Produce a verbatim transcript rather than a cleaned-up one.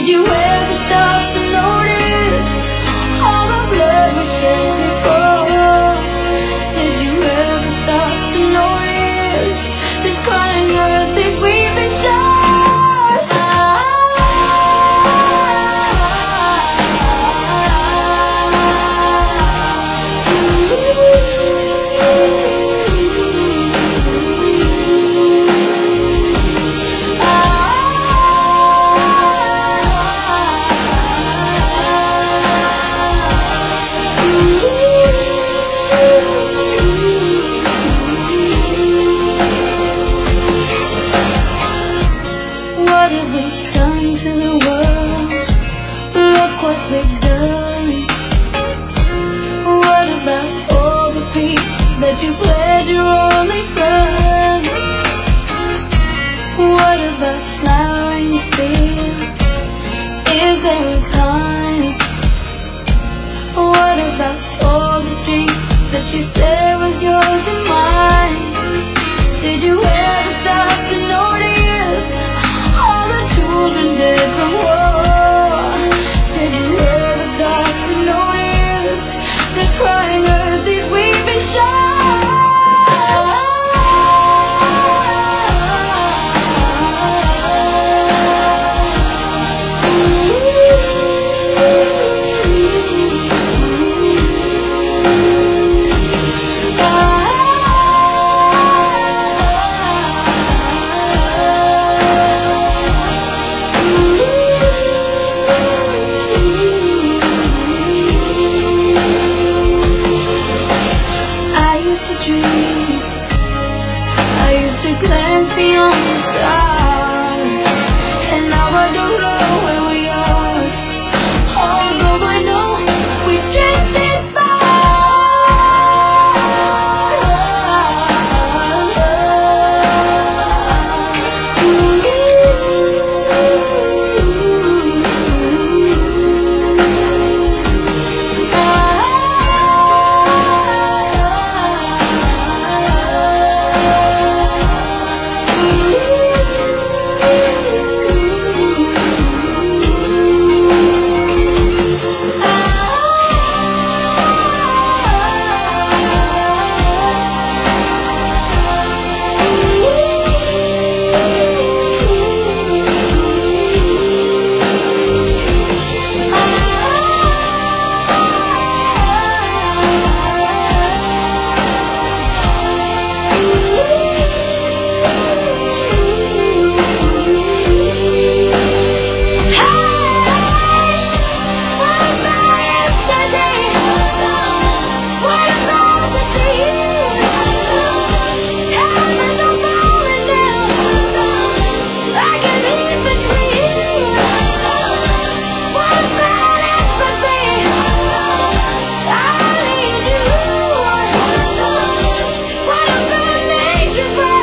Did you ever stop to notice all the blood we shed before? Did you ever stop to notice this crying earth, these weeping shores? You played your only son. What about flowering fields? Is there a time? What about all the dreams that you said was yours and mine? Did you ever stop to notice all the children dead from war? Did you ever stop to notice this crying earth, these weeping shores? Glance beyond the stars, and now I don't know where we are, although I know we've drifted nature's right.